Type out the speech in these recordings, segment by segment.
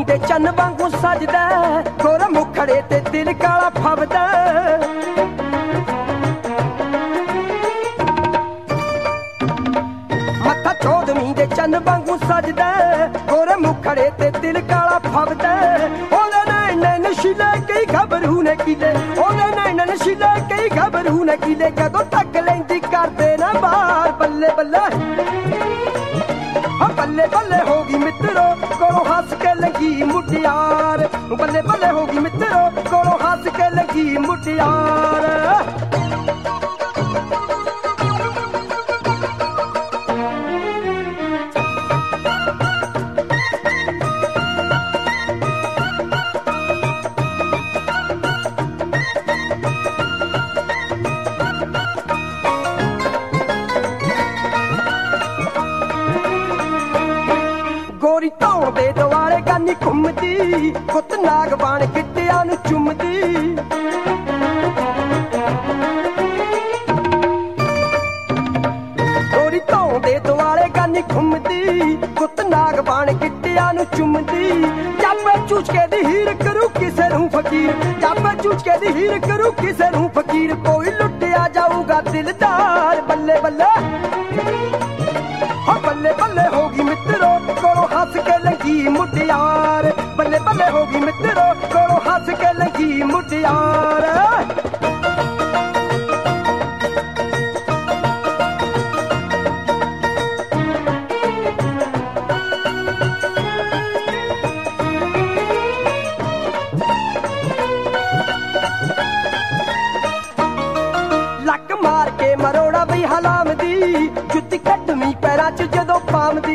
ਚੌਦਵੀਂ ਦੇ ਚੰਨ ਵਾਂਗੂ ਸਜਦਾ, ਗੋਰਾ ਮੁਖੜੇ ਤੇ ਦਿਲ ਕਾਲਾ ਫੱਬਦਾ। ਮੱਥਾ ਚੌਦਵੀਂ ਦੇ ਚੰਨ ਵਾਂਗੂ ਸਜਦਾ, ਗੋਰੇ ਮੁਖੜੇ ਤੇ ਦਿਲ ਕਾਲਾ ਫੱਬਦਾ। ਉਹਦੇ ਨੈਣ ਨਸ਼ੀਲੇ ਕਈ ਗੱਭਰੂ ਨੇ ਕੀਲੇ, ਉਹਦੇ ਨੈਣ ਨਸ਼ੀਲੇ ਕਈ ਗੱਭਰੂ ਨੇ ਕੀਲੇ। ਜਦੋਂ ਤੱਕ ਲੈਂਦੀ ਕਰਦੇ ਨਾ ਬਾਹਰ, ਬੱਲੇ ਬੱਲੇ ਬੱਲੇ ਬੱਲੇ ਹੋ ਗਈ ਮਿੱਤਰੋ, ਕੋਲੋਂ ਹੱਸ ਕੇ ਲੰਗੀ ਮੁਟਿਆਰ। ਬੱਲੇ ਬੱਲੇ ਹੋ ਗਈ ਮਿੱਤਰੋ, ਕੋਲੋਂ ਹੱਸ ਕੇ ਲੰਗੀ ਮੁਟਿਆਰ। ਗੋਰੀ ਧੌਣ ਦੇ ਦੁਆਲੇ ਗਾਨੀ ਘੁੰਮਦੀ, ਪੁੱਤ ਨਾਗ ਬਾਣ ਗਿੱਟਿਆਂ ਨੂੰ ਚੁੰਮਦੀ। ਗੋਰੀ ਧੌਣ ਦੇ ਦੁਆਲੇ ਗਾਨੀ ਘੁੰਮਦੀ, ਪੁੱਤ ਨਾਗ ਬਾਣ ਗਿੱਟਿਆਂ ਨੂੰ ਚੁੰਮਦੀ। ਜਾਪੇ ਚੂਚ ਕੇ ਦੀ ਹੀਰ ਕਰੂ ਕਿਸੇ ਨੂੰ ਫਕੀਰ, ਜਾਪੇ ਚੂਚ ਕੇ ਦੀ ਹੀਰ ਕਰੂ ਕਿਸੇ ਨੂੰ ਫਕੀਰ। ਕੋਈ ਲੁੱਟਿਆ ਜਾਊਗਾ ਦਿਲਦਾਰ, ਬੱਲੇ ਬੱਲੇ ਬੱਲੇ ਬੱਲੇ ਹੋ ਗਈ ਮਿੱਤਰੋ, ਕੋਲੋਂ ਹੱਸ ਕੇ ਲੰਗੀ ਮੁਟਿਆਰ। ਬੱਲੇ ਬੱਲੇ ਹੋ ਗਈ ਮਿੱਤਰੋ, ਕੋਲੋਂ ਹੱਸ ਕੇ ਲੰਗੀ ਮੁਟਿਆਰ। ਲੱਕ ਮਾਰ ਕੇ ਮਰੋੜਾ ਬਈ ਹਲਾਮ ਦੀ, ਜੁੱਤੀ ਕੱਢਵੀਂ ਪੈਰਾਂ 'ਚ ਜਦੋਂ ਪਾਮਦੀ।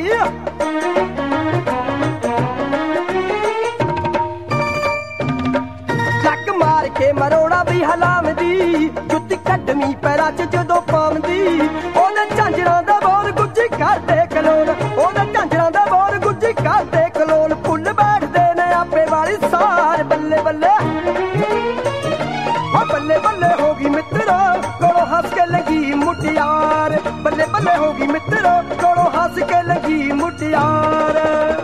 ਲੱਕ ਮਾਰ ਕੇ ਮਰੋੜਾ ਬਈ ਹਲਾਮ ਦੀ, ਜੁੱਤੀ ਕੱਢਵੀਂ ਪੈਰਾਂ 'ਚ ਜਦੋਂ ਪਾਮਦੀ। ਉਹਦੇ ਝਾਂਜਰਾਂ ਦਾ ਬੋਲ ਗੁੱਜੀ ਕਰਦੇ ਕਲੋਲ, ਉਹਦੇ ਝਾਂਜਰਾਂ ਦਾ ਬੋਲ ਗੁੱਜੀ ਕਰਦੇ ਕਲੋਲ। ਫੁੱਲ ਬੈਠਦੇ ਨੇ ਆਪੇ ਵਾਲੀ ਸਾਰ, ਬੱਲੇ ਬੱਲੇ ਬੱਲੇ ਬੱਲੇ ਹੋ ਗਈ ਮਿੱਤਰੋ, ਕੋਲੋਂ ਹੱਸ ਕੇ ਲੰਗੀ ਮੁਟਿਆਰ। ਬੱਲੇ ਬੱਲੇ ਹੋ ਗਈ ਮਿੱਤਰੋ, ਕੋਲੋਂ ਹੱਸ ਕੇ ਲੰਗੀ ਮੁਟਿਆਰ।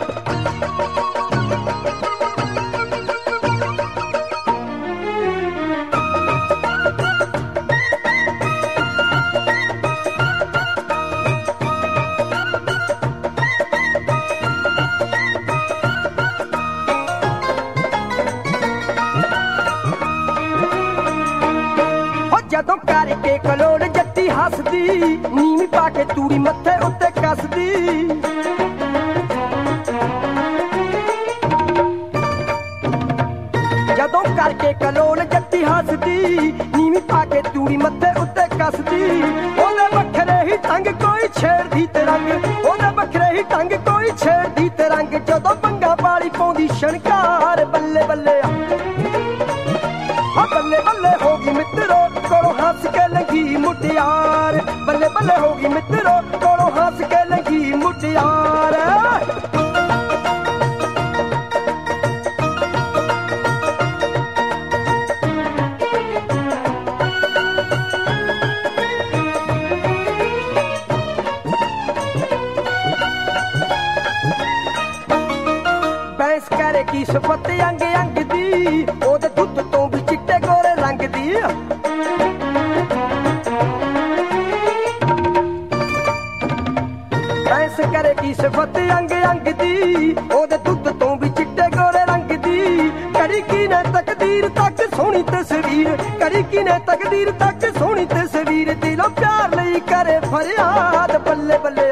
ਜਦੋਂ ਕਰਕੇ ਕਲੋੜ ਜੱਟੀ ਹੱਸਦੀ, ਨੀਵੀਂ ਪਾ ਕੇ ਤੂੜੀ ਮੱਥੇ ਉੱਤੇ ਕੱਸਦੀ। ਜਦੋਂ ਕਰਕੇ ਕਲੋੜ ਜੱਟੀ ਹੱਸਦੀ, ਨੀਵੀਂ ਪਾ ਕੇ ਤੂੜੀ ਮੱਥੇ ਉੱਤੇ ਕੱਸਦੀ। ਉਹਦੇ ਵੱਖਰੇ ਹੀ ਟੰਗ ਕੋਈ ਛੇੜਦੀ ਤੇ ਰੰਗ, ਉਹਦੇ ਵੱਖਰੇ ਹੀ ਟੰਗ ਕੋਈ ਛੇੜਦੀ ਤੇ ਰੰਗ। ਜਦੋਂ ਬੰਗਾ ਪਾਲੀ ਪਾਉਂਦੀ ਸ਼ਣਕਾਰ, ਬੱਲੇ ਬੱਲੇ ਬੱਲੇ ਬੱਲੇ ਹੋ ਗਈ ਮਿੱਤਰੋ, ਕੋਲੋਂ ਹੱਸ ਕੇ ਲੰਗੀ ਮੁਟਿਆਰ। ਬੱਲੇ ਬੱਲੇ ਹੋ ਗਈ ਮਿੱਤਰੋ, ਕੋਲੋਂ ਹੱਸ ਕੇ ਲੰਗੀ ਮੁਟਿਆਰ। ਬੈਂਸ ਕਰੇ ਕੀ ਸਿਫਤ ਅੰਗ ਅੰਗ ਦੀ, ਉਹਦੇ ਦੁੱਧ ਤੋਂ ਵੀ ਚਿੱਟੇ ਗੋਰੇ ਰੰਗ ਦੀ। ਬੈਂਸ ਕਰੇ ਕੀ ਸਿਫਤ ਅੰਗ ਅੰਗ ਦੀ, ਉਹਦੇ ਦੁੱਧ ਤੋਂ ਵੀ ਚਿੱਟੇ ਗੋਰੇ ਰੰਗ ਦੀ। ਕੜੀ ਕੀ ਨੇ ਤਕਦੀਰ ਤੱਕ ਸੋਹਣੀ ਤਸਵੀਰ, ਕੜੀ ਕੀ ਨੇ ਤਕਦੀਰ ਤੱਕ ਸੋਹਣੀ ਤਸਵੀਰ। ਦਿਲੋਂ ਪਿਆਰ ਲਈ ਕਰੇ ਫਰਿਆਦ, ਬੱਲੇ ਬੱਲੇ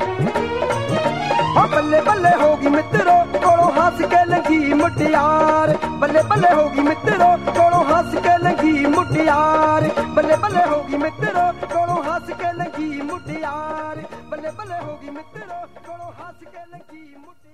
ਬੱਲੇ ਬੱਲੇ ਹੋ ਗਈ ਮਿੱਤਰੋ, ਕੋਲੋਂ ਹੱਸ ਕੇ ਲੰਗੀ ਮੁਟਿਆਰ। ਬੱਲੇ ਬੱਲੇ ਹੋ ਗਈ ਮਿੱਤਰੋ, ਕੋਲੋਂ ਹੱਸ ਕੇ ਲੰਗੀ ਮੁਟਿਆਰ। ਬੱਲੇ ਬੱਲੇ ਹੋ ਗਈ ਮਿੱਤਰੋ, ਕੋਲੋਂ ਹੱਸ ਕੇ ਲੰਗੀ ਮੁਟਿਆਰ। ਬੱਲੇ ਬੱਲੇ ਹੋ ਗਈ ਮਿੱਤਰੋ, ਕੋਲੋਂ ਹੱਸ ਕੇ ਲੰਗੀ ਮੁਟਿਆਰ।